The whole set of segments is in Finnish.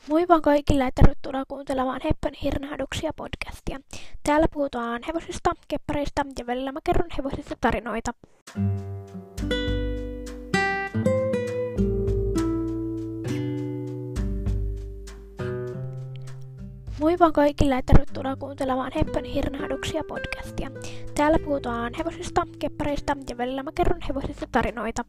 Moi vaan kaikille ja tervetuloa kuuntelemaan Heppän hirnähduksia podcastia. Täällä puhutaan hevosista, keppareista ja välillä mä kerron hevosista tarinoita. Moi vaan kaikille ja tervetuloa kuuntelemaan Heppän hirnähduksia podcastia. Täällä puhutaan hevosista, keppareista ja välillä mä kerron hevosista tarinoita.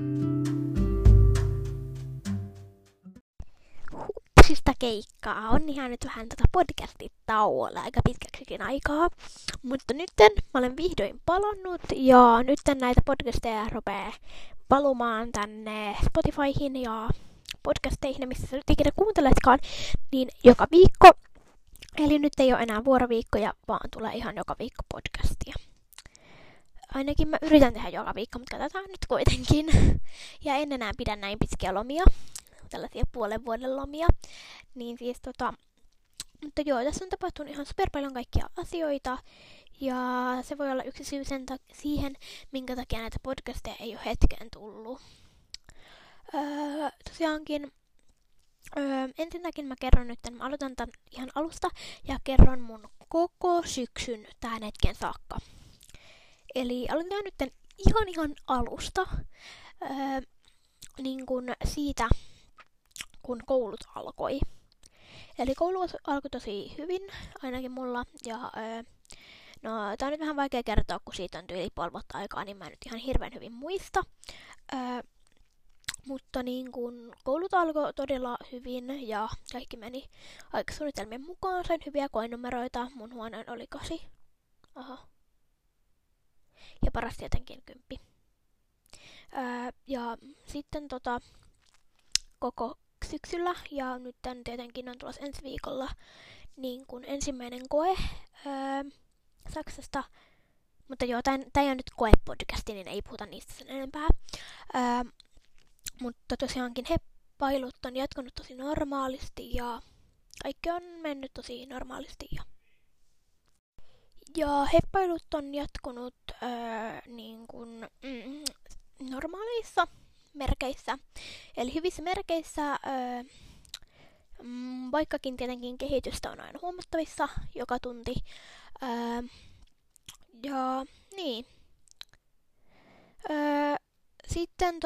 Huppsista keikkaa. On ihan nyt vähän podcastit tauolla aika pitkäksikin aikaa. Mutta nytten mä olen vihdoin palannut ja nytten näitä podcasteja rupeaa valumaan tänne Spotifyhin ja podcasteihin, missä sä nyt ikinä kuunteletkaan, niin joka viikko. Eli nyt ei ole enää vuoroviikkoja, vaan tulee ihan joka viikko podcastia. Ainakin mä yritän tehdä joka viikko, mutta katsotaan nyt kuitenkin. Ja en enää pidä näin pitkiä lomia. Tällaisia puolen vuoden lomia. Niin siis mutta joo, tässä on tapahtunut ihan super paljon kaikkia asioita. Ja se voi olla yksi syy siihen, minkä takia näitä podcasteja ei ole hetkeen tullut. Tosiaankin, ensinnäkin mä kerron nyt, mä aloitan tämän ihan alusta ja kerron mun koko syksyn tähän hetken saakka. Eli aloitan nyt ihan alusta, niin kuin siitä, kun koulut alkoi. Eli koulu alkoi tosi hyvin, ainakin mulla, ja no tää on nyt vähän vaikea kertoa, kun siitä on yli puoli vuotta aikaa, niin mä en nyt ihan hirveän hyvin muista. Mutta niin kun koulut alkoi todella hyvin ja kaikki meni aikasuunnitelmien mukaan, sain hyviä koenumeroita, mun huoneen oli 8. Ja paras tietenkin 10. Ja sitten koko syksyllä ja nyt tietenkin on tulossa ensi viikolla niin kuin ensimmäinen koe Saksasta. Mutta joo, tää ei ole nyt koepodcasti, niin ei puhuta niistä sen enempää. Mutta tosiaankin heppailut on jatkunut tosi normaalisti ja kaikki on mennyt tosi normaalisti. Ja heppailut on jatkunut niin kuin normaaleissa merkeissä. Eli hyvissä merkeissä, vaikkakin tietenkin kehitystä on aina huomattavissa joka tunti. Ja niin. Sitten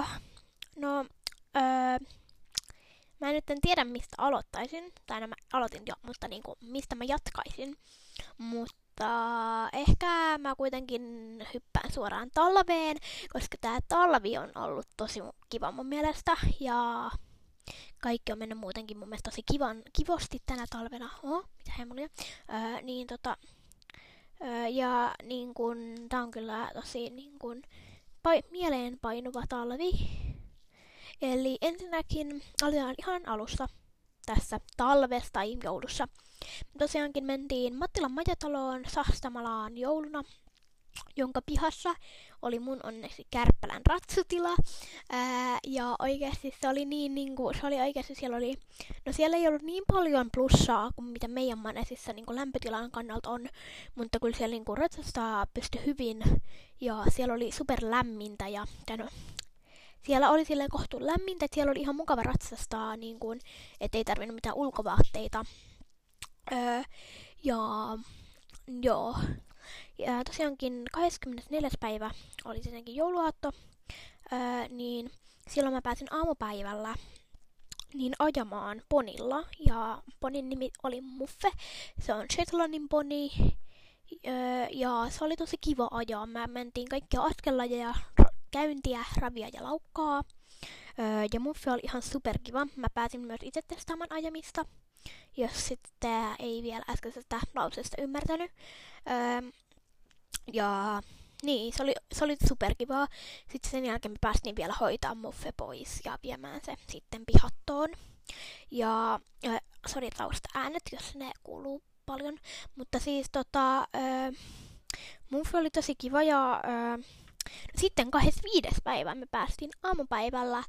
mä en nyt tiedä mistä aloittaisin, tai mä aloitin jo, mutta niinku mistä mä jatkaisin. Mutta ehkä mä kuitenkin hyppään suoraan talveen, koska tää talvi on ollut tosi kiva mun mielestä. Ja kaikki on mennyt muutenkin mun mielestä tosi kivasti tänä talvena. Mitä hemmolia. Ja niin kun, tää on kyllä tosi niin kun, mieleen painuva talvi. Eli ensinnäkin aloitetaan ihan alussa tässä talvesta tai joulussa. Tosiaankin mentiin Mattilan majataloon Sastamalaan jouluna, jonka pihassa oli mun onneksi Kärppälän ratsutila. Ja oikeasti se oli siellä ei ollut niin paljon plussaa kuin mitä meidän manesissa niin lämpötilan kannalta on, mutta kyllä siellä niin ratsastaa pystyi hyvin ja siellä oli super lämmintä ja siellä oli silleen kohtuun lämmintä, että siellä oli ihan mukava ratsastaa, niin kuin, ettei tarvinnut mitään ulkovaatteita. Joo. Ja tosiaankin 24. päivä oli tietenkin jouluaatto, niin silloin mä pääsin aamupäivällä niin ajamaan ponilla. Ja ponin nimi oli Muffe, se on Shetlandin poni, ja se oli tosi kiva ajaa. Mä mentiin kaikkia askelajeja, käyntiä, ravia ja laukkaa. Ja Muffe oli ihan superkiva. Mä pääsin myös itse testaamaan ajamista, jos sitten ei vielä äskeisestä lauseesta ymmärtänyt. Ja niin, se oli superkivaa. Sitten sen jälkeen me päästiin vielä hoitaa Muffe pois ja viemään se sitten pihattoon. Ja sori tausta äänet, jos ne kuuluu paljon. Mutta siis Muffe oli tosi kiva ja sitten 25. päivä me päästiin aamupäivällä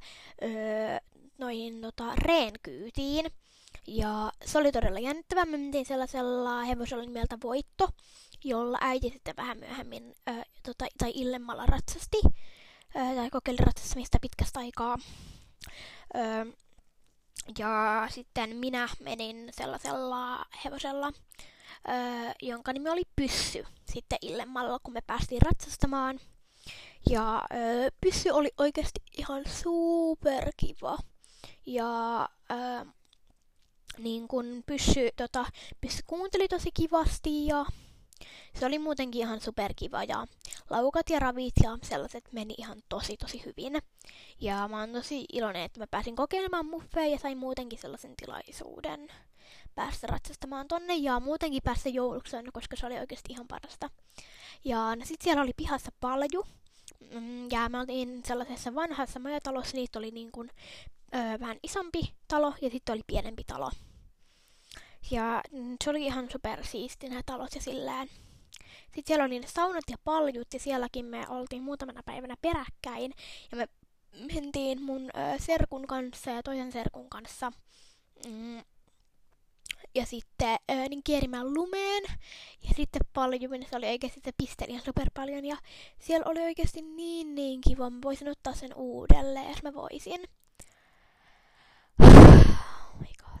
reenkyytiin. Ja se oli todella jännittävää. Me mentiin sellaisella hevosella nimeltä Voitto, jolla äiti sitten vähän myöhemmin tai illemmalla ratsasti. Tai kokeili ratsastamista pitkästä aikaa. Ja sitten minä menin sellaisella hevosella, jonka nimi oli Pyssy, sitten illemmalla, kun me päästiin ratsastamaan. Ja Pyssy oli oikeasti ihan superkiva. Ja niin kun Pyssy kuunteli tosi kivasti ja se oli muutenkin ihan superkiva ja laukat ja ravit ja sellaiset meni ihan tosi hyvin. Ja mä oon tosi iloinen, että mä pääsin kokeilemaan muffeja ja sain muutenkin sellaisen tilaisuuden päästä ratsastamaan tonne ja muutenkin päästä joulukseen, koska se oli oikeasti ihan parasta. Ja no sit siellä oli pihassa paljon. Ja me oltiin sellaisessa vanhassa majatalossa, niitä oli niin kuin, vähän isompi talo ja sitten oli pienempi talo. Ja se oli ihan supersiisti nämä talot ja sillään. Sitten siellä oli ne saunat ja paljut ja sielläkin me oltiin muutamana päivänä peräkkäin. Ja me mentiin mun serkun kanssa ja toisen serkun kanssa. Ja sitten niin kierimään lumeen. Ja sitten paljuin, se oli oikeasti, se pisteli ihan super paljon. Ja siellä oli oikeasti niin kiva. Mä voisin ottaa sen uudelleen, jos mä voisin. Oh my god.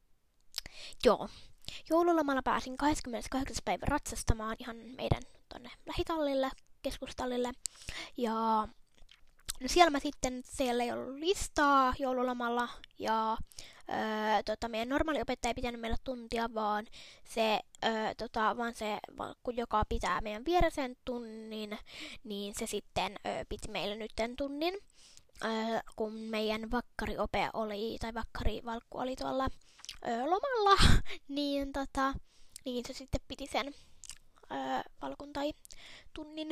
Joo. Joululomalla pääsin 28. päivä ratsastamaan ihan meidän tonne lähitallille, keskustallille. Ja no siellä ei ollut listaa joululomalla ja meidän normaali opettaja ei pitänyt meillä tuntia, vaan se valkku, joka pitää meidän vieresen tunnin, niin se sitten piti meille nytten tunnin, kun meidän vakkarivalkku oli tuolla lomalla, niin se sitten piti sen valkun tai tunnin.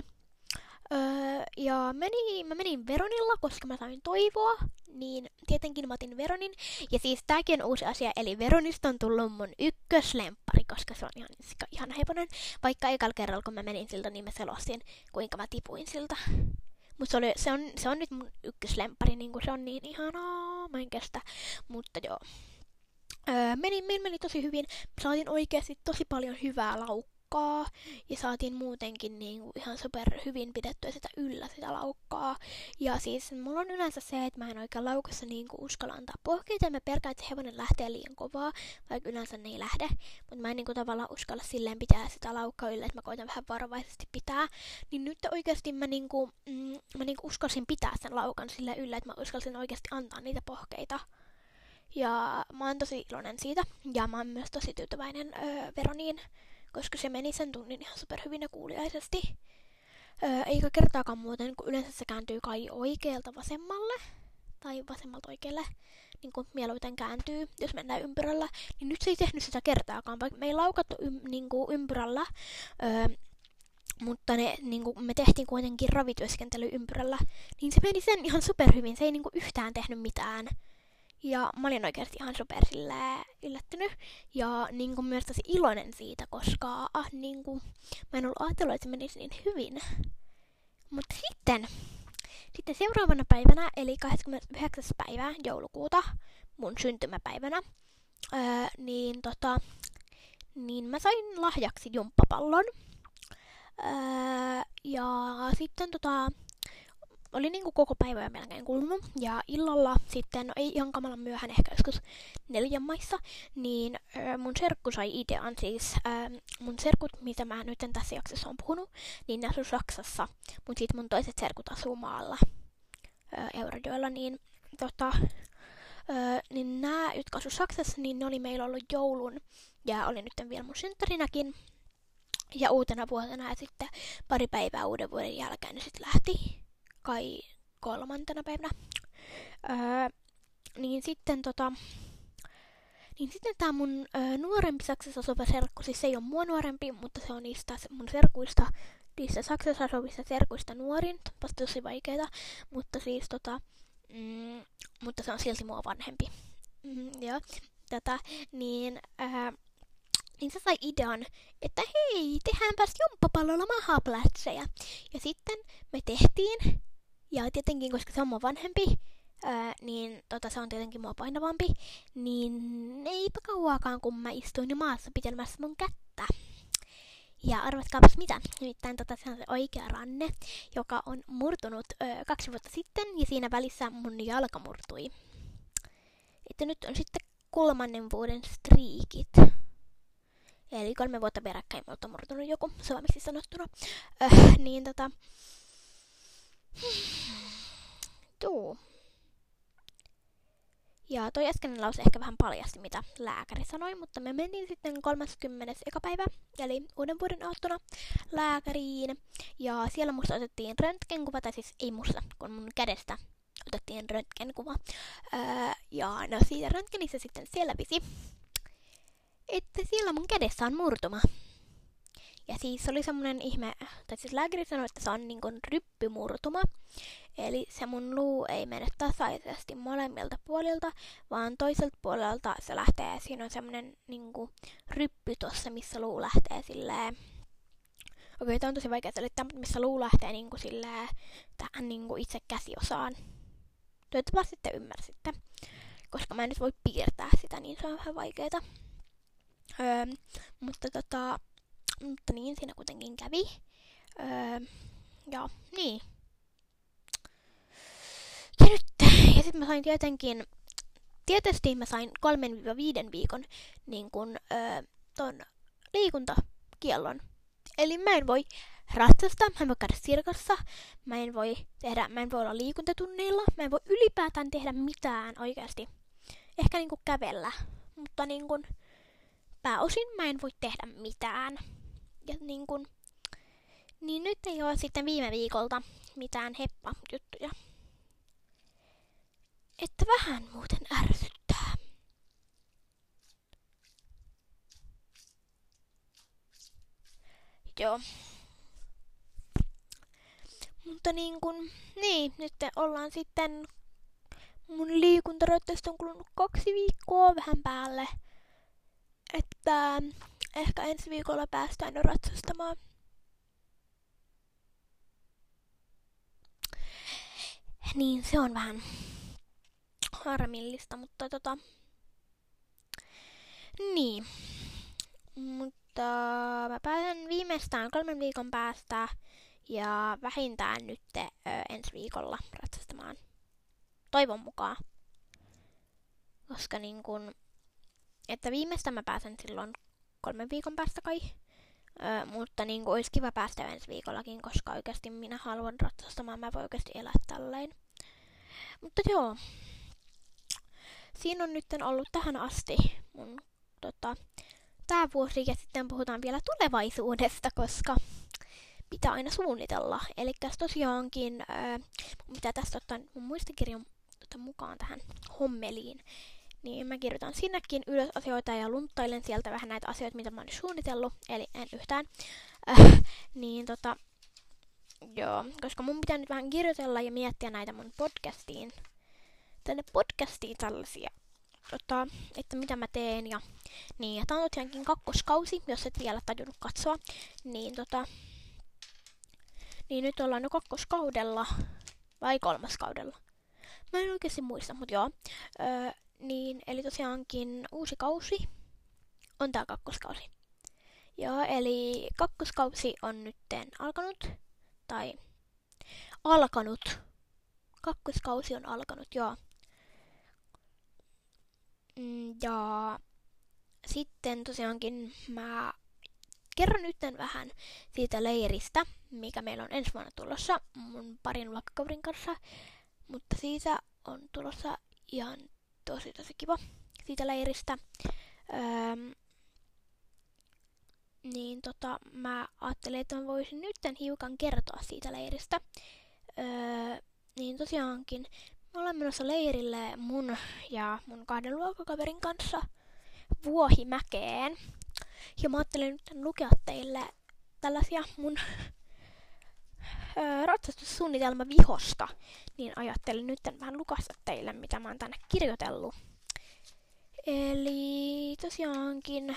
Ja mä menin Veronilla, koska mä sain toivoa, niin tietenkin mä otin Veronin. Ja siis tääkin on uusi asia, eli Veronista on tullut mun ykköslemppari, koska se on ihan heponen. Vaikka ekalla kerralla, kun mä menin siltä, niin mä selostin, kuinka mä tipuin siltä. Mutta se on nyt mun ykköslemppari, niin kuin se on niin ihanaa, mä en kestä. Mutta joo. Meni tosi hyvin. Saatiin oikeasti tosi paljon hyvää laukkaa. Ja saatiin muutenkin niinku ihan super hyvin pidettyä sitä laukkaa. Ja siis mulla on yleensä se, että mä en oikein laukassa niinku uskalla antaa pohkeita. Ja mä pelkään, että hevonen lähtee liian kovaa, vaikka yleensä ne ei lähde. Mutta mä en niinku tavallaan uskalla silleen pitää sitä laukkaa yllä, että mä koitan vähän varovaisesti pitää. Niin nyt oikeasti mä uskalsin pitää sen laukan silleen yllä, että mä uskalsin oikeasti antaa niitä pohkeita. Ja mä oon tosi iloinen siitä. Ja mä oon myös tosi tyytyväinen Veroniin, koska se meni sen tunnin ihan superhyvin ja kuuliaisesti. Eikä kertaakaan muuten, kun yleensä se kääntyy kai oikealta vasemmalle. Tai vasemmalta oikealle. Niin kuin mieluiten kääntyy, jos mennään ympyrällä. Niin nyt se ei tehnyt sitä kertaakaan, vaikka me ei laukattu ympyrällä. Mutta me tehtiin kuitenkin ravityöskentely ympyrällä. Niin se meni sen ihan superhyvin. Se ei yhtään tehnyt mitään. Ja mä olin oikeasti ihan super yllättynyt ja myös tosi iloinen siitä, koska mä en ollut ajatellut, että se menisi niin hyvin. Mutta sitten seuraavana päivänä, eli 29. päivä joulukuuta, mun syntymäpäivänä, niin mä sain lahjaksi jumppapallon. Ja sitten oli koko päivä melkein kulunut. Ja illalla sitten, no ei ihan kamalan myöhään, ehkä joskus 4 maissa, niin mun serkku sai idean. Siis mun serkut, mitä mä nyt tässä jaksossa on puhunut, niin ne asuu Saksassa. Mut sit mun toiset serkut asuu maalla Eurajoella, niin niin nää, jotka asuu Saksassa, niin ne oli meillä ollut joulun. Ja oli nyt vielä mun synttärinäkin. Ja uutena vuotena ja sitten pari päivää uuden vuoden jälkeen ne sit lähti. Kai 3. päivänä. Niin sitten tää mun nuorempi Saksassa asuva serkku, siis se ei ole mua nuorempi, mutta se on niistä mun serkuista, niistä Saksassa asuvista serkuista nuorin, tosi vaikeeta, mutta siis mutta se on silti mua vanhempi. Niin se sai idean, että hei, tehdäänpäs jumppapallolla mahaplätsejä. Ja sitten me tehtiin, ja tietenkin, koska se on mua vanhempi, niin se on tietenkin mua painavampi, niin eipä kauaakaan, kun mä istuin jo maassa pitelemässä mun kättä. Ja arvatkaapas mitä, nimittäin se on se oikea ranne, joka on murtunut 2 vuotta sitten, ja siinä välissä mun jalka murtui. että nyt on sitten 3. vuoden striikit. Eli 3 vuotta peräkkäin multa on murtunut joku, suomeksi sanottuna. Niin Joo. Ja toi äskeinen lause ehkä vähän paljasti, mitä lääkäri sanoi, mutta me mentiin sitten 30. päivä, eli uuden vuoden aattona lääkäriin. Ja siellä musta otettiin röntgenkuva, tai siis ei musta, kun mun kädestä otettiin röntgenkuva. Ja no siitä röntgenissä sitten selvisi, että siellä mun kädessä on murtuma. Ja siis oli semmonen ihme, tai siis lääkäri sanoi, että se on niinku ryppymurtuma. Eli se mun luu ei mene tasaisesti molemmilta puolilta, vaan toiselta puolelta se lähtee, siinä on semmonen niinku ryppy tossa, missä luu lähtee silleen. Okei, tää on tosi vaikea selittää, mutta missä luu lähtee niinku silleen tähän niinku itse käsiosaan. Toivottavasti sitten ymmärsitte, koska mä en nyt voi piirtää sitä, niin se on vähän vaikeeta. Mutta niin, siinä kuitenkin kävi. Ja niin. Ja sitten mä sain tietysti mä sain 3-5 viikon niin kun, ton liikuntakiellon. Eli mä en voi ratsastaa, mä en voi käydä sirkassa, mä en voi olla liikuntatunneilla, mä en voi ylipäätään tehdä mitään oikeasti. Ehkä niinku kävellä, mutta niinku pääosin mä en voi tehdä mitään. Ja niin nyt ei oo sitten viime viikolta mitään heppa-juttuja. Että vähän muuten ärsyttää. Joo. Mutta niin, nyt ollaan sitten mun liikuntarajoitteesta on kulunut 2 viikkoa vähän päälle. Että ehkä ensi viikolla päästään jo ratsastamaan. Niin, se on vähän harmillista, mutta niin. Mutta mä pääsen viimeistään 3 viikon päästä ja vähintään nyt ensi viikolla ratsastamaan. Toivon mukaan. Koska että viimeistään mä pääsen silloin 3 viikon päästä kai. Mutta olisi kiva päästä ensi viikollakin, koska oikeasti minä haluan ratsastamaan. Mä voin oikeasti elää tälleen. Mutta joo. Siinä on nyt ollut tähän asti mun tää vuosi ja sitten puhutaan vielä tulevaisuudesta, koska pitää aina suunnitella. Elikkäs tosiaankin, mitä tästä ottaa mun muistikirjan mukaan tähän hommeliin, niin mä kirjoitan sinnekin ylös asioita ja lunttailen sieltä vähän näitä asioita, mitä mä oon suunnitellut, eli en yhtään. Joo, koska mun pitää nyt vähän kirjoitella ja miettiä näitä mun podcastiin tällaisia, että mitä mä teen. Ja tää on tosiaankin 2. kausi, jos et vielä tajunnut katsoa. Niin nyt ollaan jo 2. kaudella, vai 3. kaudella. Mä en oikeasti muista, mut joo. Eli tosiaankin uusi kausi on tää 2. kausi. Joo, eli 2. kausi on nytten alkanut. 2. kausi on alkanut, joo. Ja sitten tosiaankin mä kerron nyt vähän siitä leiristä, mikä meillä on ensi vuonna tulossa mun parin luokkakaverin kanssa. Mutta siitä on tulossa ihan tosi kiva siitä leiristä. Mä ajattelin, että mä voisin nyt hiukan kertoa siitä leiristä. Niin tosiaankin me ollaan menossa leirille mun ja mun 2 luokkakaverin kanssa Vuohimäkeen. Ja mä ajattelin nyt lukea teille tällaisia mun ratsastussuunnitelma vihosta. Niin ajattelin nyt vähän lukasta teille, mitä mä oon tänne kirjoitellut. Eli tosiaankin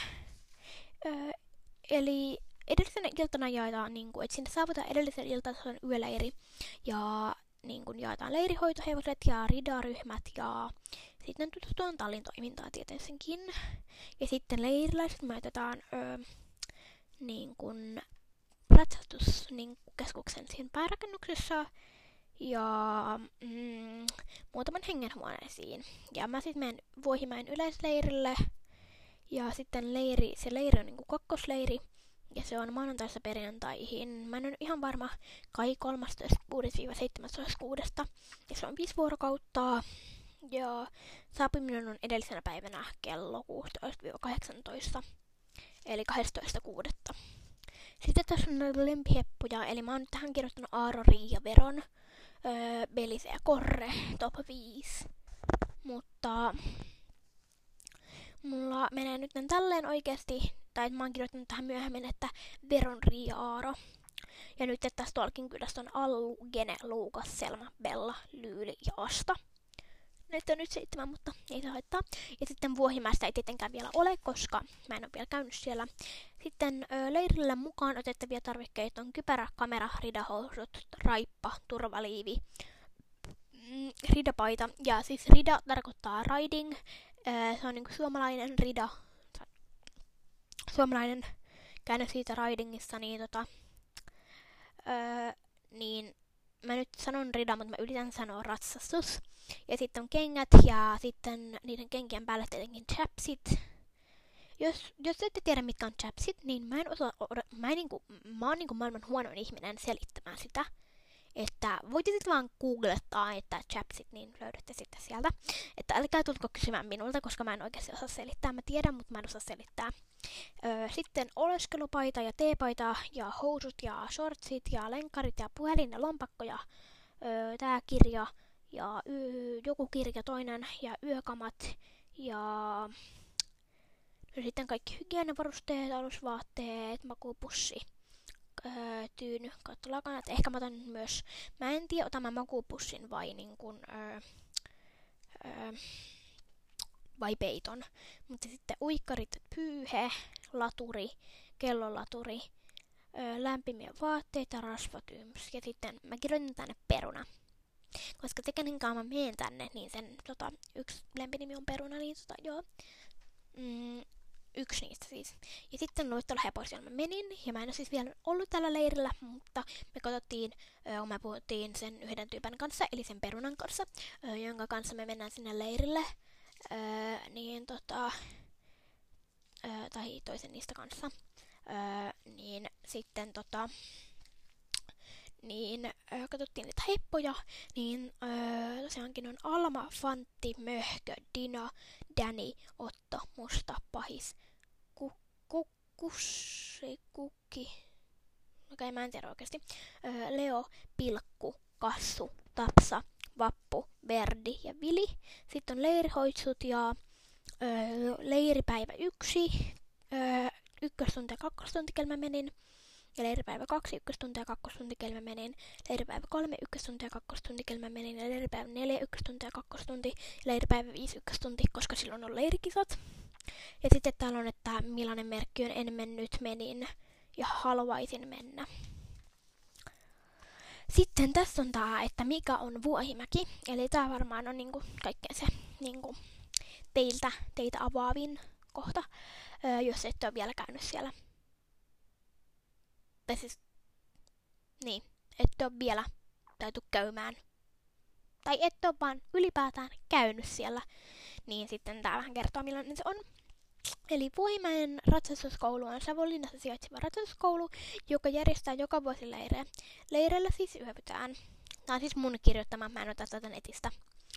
eli edellisenä iltana jaetaan, että sinne saavutaan edellisen iltason yöleiri ja jaetaan leirihoitohevoset ja ridaryhmät ja sitten tutustutaan tallin toimintaan tietenkin. Ja sitten leiriläiset majoitetaan ratsastuskeskuksen siinä päärakennuksessa ja muutaman hengen huoneisiin. Ja mä sitten menen Vuohimäen yleisleirille. Ja sitten se leiri on niinku kakkosleiri. Ja se on maanantaista perjantaihin. Mä en ole ihan varma, kai 13.6.–17.6. Ja se on 5 vuorokautta. Ja saapuminen on edellisenä päivänä kello 16–18. Eli 12.6. Sitten tässä on lempiheppuja. Eli mä oon nyt tähän kirjoittanut Aaro, Riia, Veron, Belise ja Korre, top 5. Mutta mulla menee nyt tälleen oikeesti, tai mä oon kirjoittanut tähän myöhemmin, että Veron, Riia, Aaro. Ja nyt tässä Stalkin kylästä on Allu, Gene, Luukas, Selma, Bella, Lyyli ja Asta. Näitä on nyt 7, mutta ei se haittaa. Ja sitten Vuohimäestä ei tietenkään vielä ole, koska mä en ole vielä käynyt siellä. Sitten leirille mukaan otettavia tarvikkeita on kypärä, kamera, ridahousut, raippa, turvaliivi, ridapaita. Ja siis rida tarkoittaa riding. Se on niinku suomalainen rida. Suomalainen käännös siitä ridingissa, niin mä nyt sanon rida, mutta mä yritän sanoa ratsastus. Ja sitten on kengät ja sitten niiden kenkien päälle tietenkin chapsit. Jos ette tiedä mitkä on chapsit, niin mä oon niinku maailman huonoin ihminen selittämään sitä. Että voitte sitten vaan googlettaa, että chapsit, niin löydätte sitten sieltä. Että älkää tulko kysymään minulta, koska mä en oikeasti osaa selittää. Mä tiedän, mutta mä en osaa selittää. Sitten oleskelupaita ja teepaita ja housut ja shortsit ja lenkkarit ja puhelin ja lompakko ja tää kirja ja joku kirja toinen ja yökamat ja sitten kaikki hygieniavarusteet, alusvaatteet, makuupussi, tyyny, kattolakanat. Ehkä mä otan myös, mä en tiedä, otan mä makuupussin vai vai peiton. Mutta sitten uikkarit, pyyhe, laturi, kellolaturi, lämpimiä vaatteita, rasvatyyms. Ja sitten mä kirjoitin tänne peruna. Koska se kenenkaan mä meen tänne, niin sen yksi lempinimi on peruna, niin joo. Yksi niistä siis. Ja sitten luettelohepoisilla mä menin, ja mä en ole siis vielä ollut tällä leirillä, mutta me puhuttiin sen yhden tyypän kanssa, eli sen perunan kanssa, jonka kanssa me mennään sinne leirille. Tai toisen niistä kanssa. Niin sitten katsottiin niitä heppoja, niin tosiaankin on Alma, Fantti, Möhkö, Dina, Dani, Otto, Musta, Pahis, Kukki, okei, mä en tiedä oikeesti, Leo, Pilkku, Kassu, Tapsa, Vappu, Verdi ja Vili. Sitten on leirihoitsut ja leiripäivä 1, ykköstunti ja kakkostunti, kello mä menin. Ja leiripäivä 2, ykköstunti ja kakkostunti, kello mä menin. Leiripäivä 3, ykköstunti ja kakkostunti, kello mä menin. Ja leiripäivä 4, ykköstunti ja kakkostunti. Ja leiripäivä 5, ykköstunti, koska silloin on leirikisat. Ja sitten täällä on, että millainen merkki on en mennyt, menin ja haluaisin mennä. Sitten tässä on tää, että mikä on Vuohimäki. Eli tää varmaan on niinku kaikkein se niinku teitä avaavin kohta, jos ette ole vielä käynyt siellä. Tai siis, niin, ette ole vielä täyty käymään. Tai ette ole vaan ylipäätään käynyt siellä. Niin sitten tää vähän kertoo millainen se on. Eli Vuohimäen ratsastuskoulu on Savonlinnassa sijaitseva ratsastuskoulu, joka järjestää joka vuosi leirejä. Leireillä siis yövytään. Tää on siis mun kirjoittama, mä en ota tätä netistä.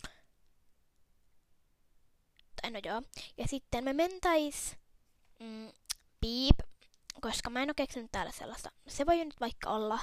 Tai no joo. Ja sitten me mentäis piip, koska mä en oo keksinyt täällä sellaista. Se voi nyt vaikka olla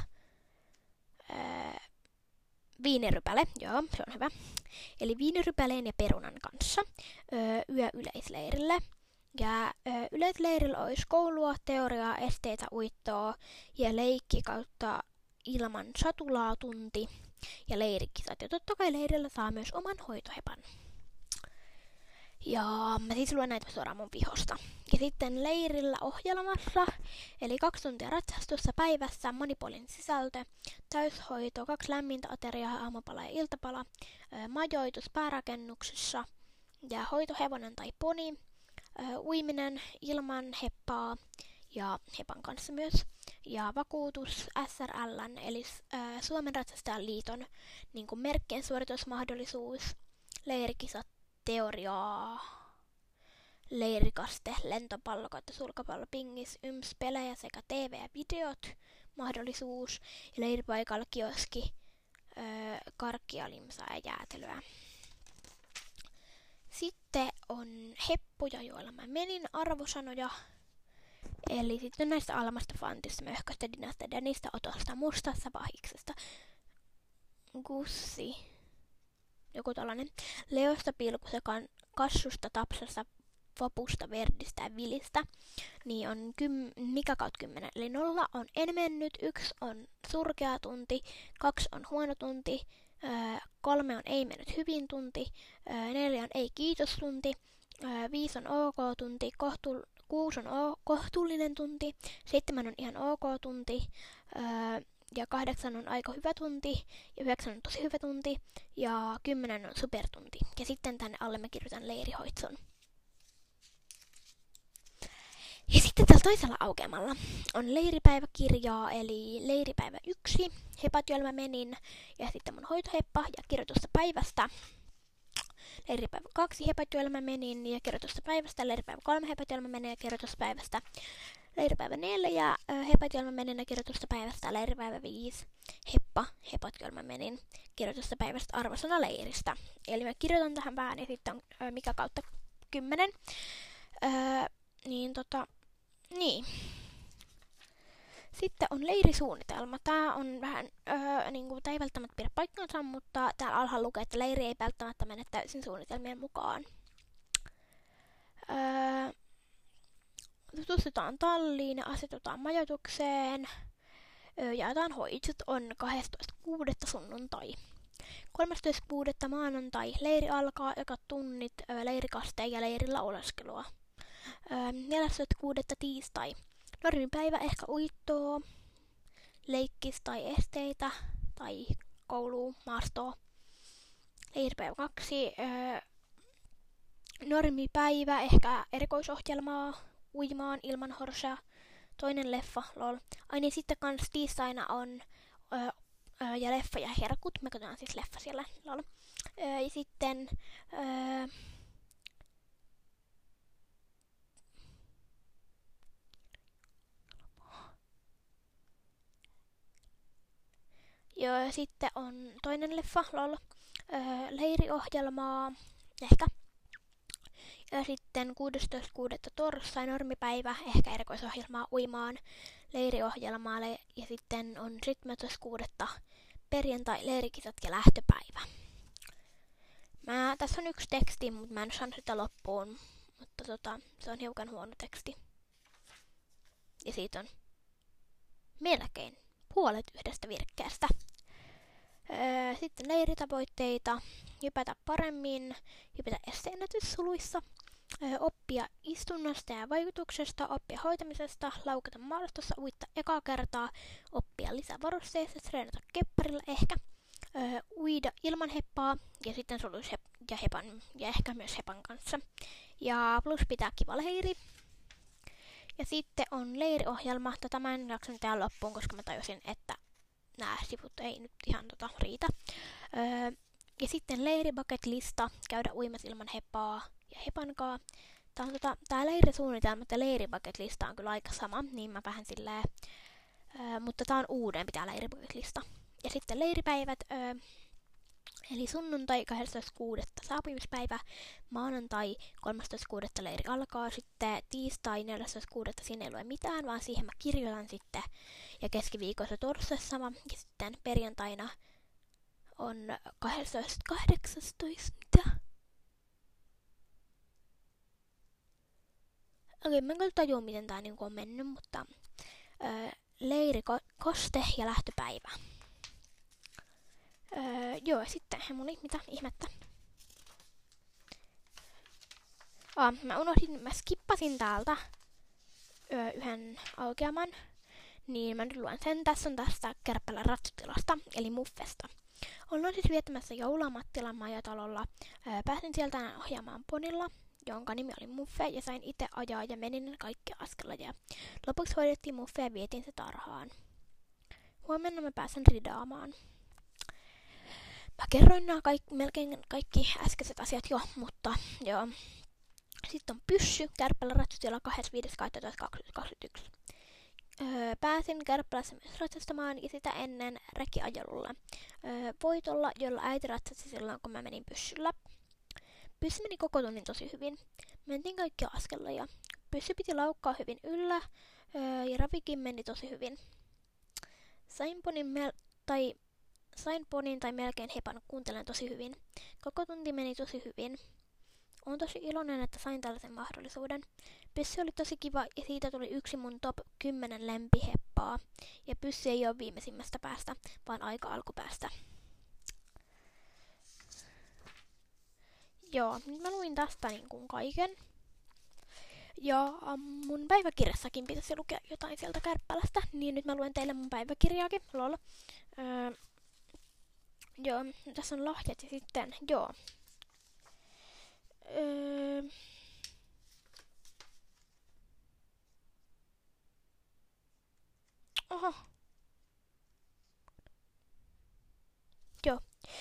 viinirypäle, joo, se on hyvä. Eli viinirypäleen ja perunan kanssa yö yleisleirille. Ja yleisleirillä olisi koulua, teoriaa, esteitä, uittoa ja leikki kautta ilman satulaa tunti ja leirikisat. Ja totta kai leirillä saa myös oman hoitohepan. Ja mä siis luen näitä suoraan mun pihosta. Ja sitten leirillä ohjelmassa, eli 2 tuntia ratsastusta päivässä, monipuolinen sisältö, täyshoito, 2 lämmintä ateriaa, aamupala ja iltapala, majoitus päärakennuksessa ja hoitohevonen tai poni, uiminen ilman heppaa ja hepan kanssa myös. ja vakuutus SRL:n eli Suomen Ratsastajan liiton niin kuin merkkien suoritusmahdollisuus, leirikisat, teoriaa, leirikaste, lentopallo, sulkapallo, pingis, pelejä sekä TV ja videot, mahdollisuus ja leiripaikalla kioski, karkkia, limsaa ja jäätelöä. Sitten on heppuja, joilla mä menin, arvosanoja. Eli sitten näistä Almasta, Fantista, Möhköstä, Dinasta, Danista, Otosta, Mustasta, Vahiksesta, Gussi, joku tällainen, Leosta, Pilkusta, Kassusta, Tapsasta, Vapusta, Verdistä ja Vilistä, niin on mikä kautta 10. Eli 0 on en mennyt, 1 on surkea tunti, 2 on huono tunti, 3 on ei mennyt hyvin tunti, 4 on ei kiitos tunti, 5 on ok tunti, 6 on kohtuullinen tunti, 7 on ihan ok tunti, ja 8 on aika hyvä tunti, ja 9 on tosi hyvä tunti, ja 10 on supertunti. Ja sitten tänne alle mä kirjoitan leirihoitson. Ja sitten tällä toisella aukeamalla on leiripäiväkirjaa, eli leiripäivä 1, hepatyöllä mä menin, ja sitten mun hoitoheppa ja kirjoitusta päivästä. Leiripäivä 2, hepatyöllä mä menin, ja kirjoitusta päivästä. Leiripäivä 3, hepatyöllä mä menin, ja kirjoitusta päivästä. Leiripäivä 4, hepatyöllä mä menin, ja kirjoitusta päivästä. Leiripäivä 5, hepatyöllä mä menin, kirjoitusta päivästä, arvosana leiristä. Eli mä kirjoitan tähän vähän, ja sitten on mikä kautta 10. Niin. Sitten on leirisuunnitelma. Tää on vähän, tää ei välttämättä pidä paikkaansa, mutta täällä alhaalla lukee, että leiri ei välttämättä mene täysin suunnitelmien mukaan. Tutustutaan talliin ja asetutaan majoitukseen. Jaetaan hoitot on 12.6. sunnuntai. 13.6. maanantai. Leiri alkaa, joka tunnit leirikasteen ja leirillä oleskelua. 14.6. tiistai. Normipäivä, ehkä uittoa, leikkis tai esteitä tai koulua, maastoa. Leiripäivä 2. Normipäivä, ehkä erikoisohjelmaa, uimaan ilman horsea. Toinen leffa, lol. Ai niin, sitten kans tiistaina on ja leffa ja herkut. Me katsotaan siis leffa siellä, lol. Ja sitten ja sitten on toinen leffa, lol. Leiriohjelmaa, ehkä. Ja sitten 16.6. torstai, normipäivä, ehkä erikoisohjelmaa, uimaan, leiriohjelmaa. Ja sitten on 17.6. perjantai, leirikisat ja lähtöpäivä. Tässä on yksi teksti, mutta mä en saanut sitä loppuun. Mutta se on hiukan huono teksti. Ja siitä on melkein puolet yhdestä virkkeestä. Sitten leiritavoitteita, hypätä paremmin, hypätä esteennätyssuluissa, oppia istunnosta ja vaikutuksesta, oppia hoitamisesta, laukata maastossa, uittaa ekaa kertaa, oppia lisävarusteista, treenata kepparilla ehkä, uida ilman heppaa ja sitten suluis ja hepan ja ehkä myös hepan kanssa. Ja plus pitää kiva leiri. Ja sitten on leiriohjelma. Mä en jaksanut tehdä loppuun, koska mä tajusin, että nämä sivut ei nyt ihan riitä. Ja sitten leiribucket-lista, käydä uimas ilman heppaa ja hepankaa. Tää leirisuunnitelma ja leiribucket-lista on kyllä aika sama, niin mä vähän silleen, mutta tää on uudempi tää leiribucket-lista. Ja sitten leiripäivät, eli sunnuntai 12.6. saapumispäivä, maanantai 13.6. leiri alkaa, sitten tiistai 14.6. siinä ei lue mitään, vaan siihen mä kirjoitan sitten, ja keskiviikossa torstaissa sama, ja sitten perjantaina on 12.18. mitä? Okei, mä en kyllä tajua, miten tää on mennyt, mutta leiri, koste ja lähtöpäivä. Joo, sitten hemuli, mitä ihmettä. Mä skippasin täältä yhden aukeaman, niin mä nyt luen sen. Tässä on tästä Kärppälän ratsutilasta, eli Muffesta. Ollaan siis viettämässä joulua Mattilan majatalolla. Pääsin sieltä ohjaamaan ponilla jonka nimi oli Muffe, ja sain itse ajaa ja menin kaikkia askelajeja. Lopuksi hoidettiin Muffe ja vietiin se tarhaan. Huomenna mä pääsen ridaamaan. Mä kerroin nämä melkein kaikki äskeiset asiat jo, mutta joo. Sitten on pyssy, Kärppälän ratsutila 25.12.2021. Pääsin Kärppälässä myös ratsastamaan ja sitä ennen rekiajelulle voitolla, jolla äiti ratsasi silloin, kun mä menin pyssyllä. Pyssy meni koko tunnin tosi hyvin. Mentiin kaikkia askeleja. Pyssy piti laukkaa hyvin yllä ja ravikin meni tosi hyvin. Sain ponin tai melkein hepan, kuuntelen tosi hyvin. Koko tunti meni tosi hyvin. Olen tosi iloinen, että sain tällaisen mahdollisuuden. Pyssy oli tosi kiva ja siitä tuli yksi mun top 10 lempiheppaa. Ja pyssy ei ole viimeisimmästä päästä, vaan aika alkupäästä. Joo, nyt mä luin tästä niin kuin kaiken. Ja mun päiväkirjassakin pitäisi lukea jotain sieltä Kärppälästä, niin nyt mä luen teille mun päiväkirjaakin, lol. Joo, tässä on lahjat ja sitten, joo. Oho. Joo.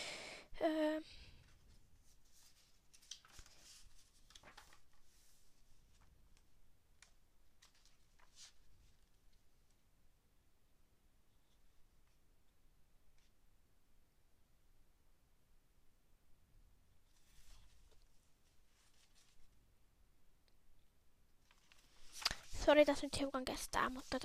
Sori, tässä nyt hiukan kestää, mutta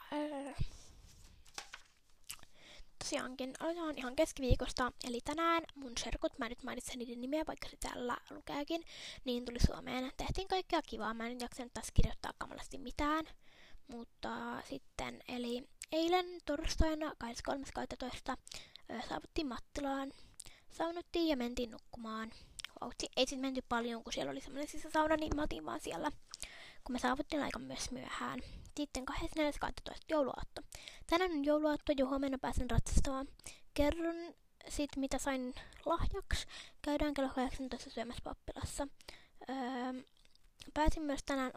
tosiaankin aloitetaan ihan keskiviikosta, eli tänään mun serkut, mä nyt mainitsen niiden nimeä, vaikka se täällä lukeekin, niin tuli Suomeen. Tehtiin kaikkea kivaa, mä en jaksanut tässä kirjoittaa kamalasti mitään, mutta sitten, eli eilen torstaina 23.12. Saavuttiin Mattilaan, saunottiin ja mentiin nukkumaan. Ei sit menty paljon, kun siellä oli semmoinen sisäsauna, niin mä otin vaan siellä, kun me saavuttiin aika myös myöhään. Sitten 24.12. jouluaatto. Tänään on jouluaatto ja huomenna pääsen ratsastamaan. Kerron sit mitä sain lahjaksi. Käydään kello 18 syömässä pappilassa. Pääsin myös tänään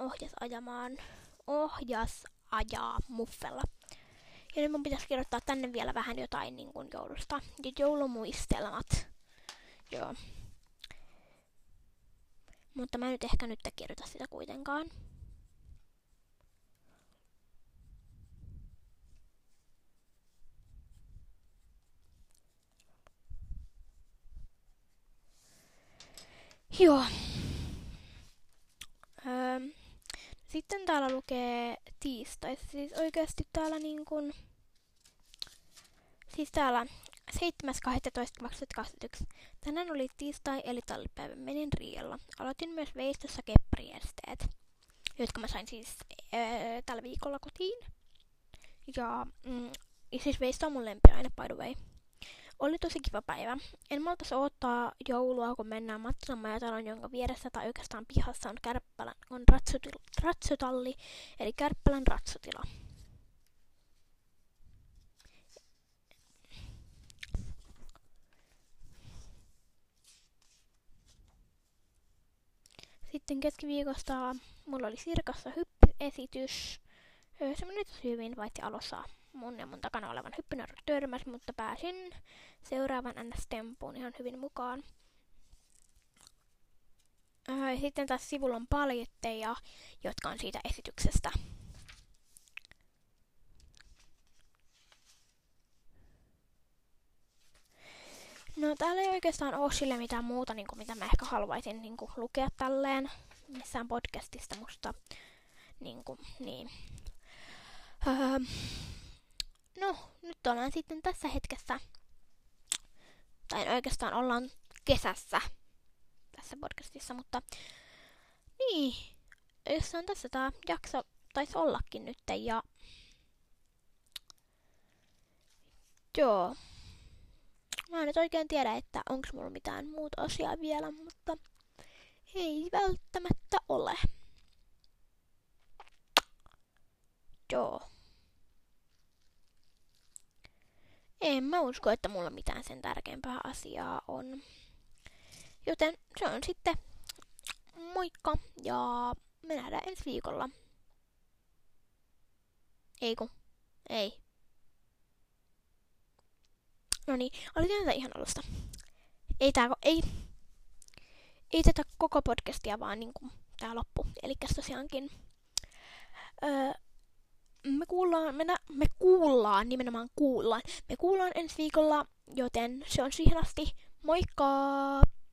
ohjasajaa Muffella. Ja nyt mun pitäisi kirjoittaa tänne vielä vähän jotain niin kuin joulusta. Ja joulumuistelmat. Joo. Mutta mä nyt ehkä nyt kirjoita sitä kuitenkaan. Joo. Sitten täällä lukee tiistai. Siis oikeasti täällä niin kun... Siis täällä 7.12.2021. Tänään oli tiistai eli tallipäivä. Menin Rialla. Aloitin myös veistossa keppariesteet, jotka mä sain siis tällä viikolla kotiin. Ja siis veisto on mun lempiaine, by the way. Oli tosi kiva päivä. En maltais odottaa joulua, kun mennään Mattilan majatalon, jonka vieressä tai oikeastaan pihassa on ratsutalli, eli Kärppälän ratsutila. Sitten keskiviikosta mulla oli Sirkassa hyppyesitys. Se meni tosi hyvin, paitsi alussa mun ja mun takana olevan hyppynörry törmäsi, mutta pääsin seuraavan NS-tempuun ihan hyvin mukaan. Sitten tässä sivulla on paljetteja, jotka on siitä esityksestä. No täällä ei oikeastaan ole sille mitään muuta, niin kuin, mitä mä ehkä haluaisin niin kuin, lukea tälleen missään podcastista musta. Niin. No, nyt ollaan sitten tässä hetkessä, tai oikeastaan ollaan kesässä tässä podcastissa, mutta niin, jossain tässä tää jakso taisi ollakin nyt, ja joo, mä en nyt oikein tiedä, että onko mulla mitään muuta asiaa vielä, mutta ei välttämättä ole. Joo. En mä usko, että mulla mitään sen tärkeämpää asiaa on. Joten se on sitten moikka ja me nähdään ensi viikolla. Ei. Noniin, aloitetaan tätä ihan alusta. Ei tätä koko podcastia, vaan niinku tää loppu. Elikkäs tosiaankin me kuullaan ensi viikolla, joten se on siihen asti. Moikka!